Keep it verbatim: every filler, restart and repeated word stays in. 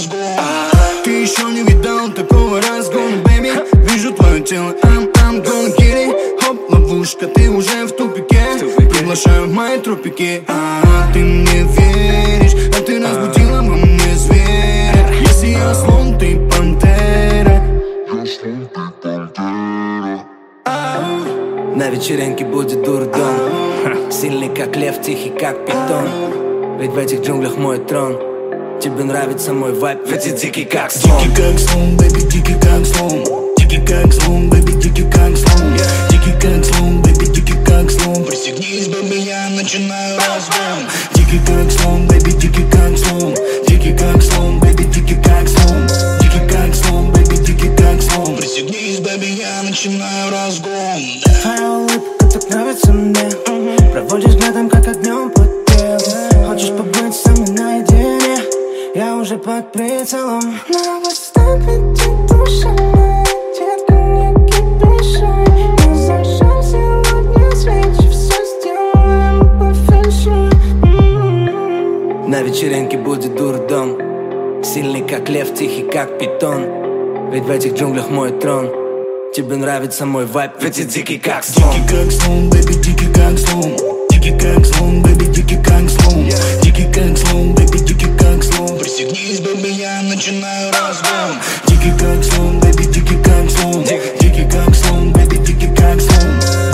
разгон. Ты еще не видал такого разгона, бэйби. Вижу твое тело, I'm, I'm gonna get it. Хоп, ловушка, ты уже в тупике. Приглашаю в мои тропики. А, ты мне веришь, а ты разбудила во мне зверя. Если я слон, ты пантера. Я слон, ты пантера. На вечеринке будет дурдом. Сильный как лев, тихий как питон. Ведь в этих джунглях мой трон. Тебе нравится мой вайб, ведь ты дикий как слон. Дикий как слон, бэйби, дикий как слон. Дикий как слон, бэйби, дикий как слон. Дикий как слон, бэйби, дикий как слон. Пристегнись, бэйби, я начинаю разгон. Дикий как слон, бэйби, дикий как слон. Дикий как слон, бэйби, дикий как слон. Дикий как слон, бэйби, дикий как слон. Пристегнись, бэйби, я начинаю разгон. Твоя улыбка так нравится мне. Проводишь взглядом, как огнем по телу. Хочешь побыть со мной наедине? Я уже под прицелом. На вас так летит душа моя, детка, не кипишуй. Мы зажжем сегодня свечи, все сделаем по фэншуй. На вечеринке будет дурдом. Сильный как лев, тихий как питон. Ведь в этих джунглях мой трон. Тебе нравится мой вайб, ведь ты дикий как слон. Дикий как слон, бэйби, дикий как слон. Дикий как слон, бэйби, дикий как слон. Дикий как слон, бэйби, дикий как слон. Пристегнись, бэйби, я начинаю разгон. Дикий как слон, бэйби, дикий как слон. Дикий как слон, бэйби, дикий как слон.